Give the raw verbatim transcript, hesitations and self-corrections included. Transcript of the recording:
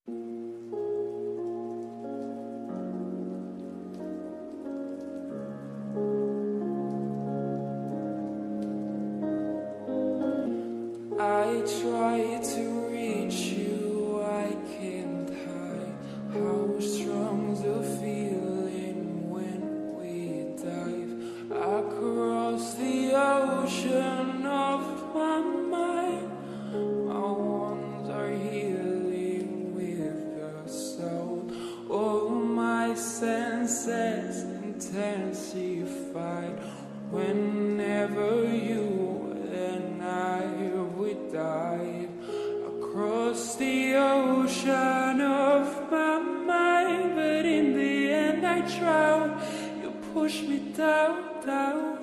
I try to reach you, I can't hide how strong's the feeling when we dive across the ocean of my mind. My wounds are healing with the soul, all my senses intensified whenever you and I would dive across the ocean of my mind. But in the end I drown, you push me down, down.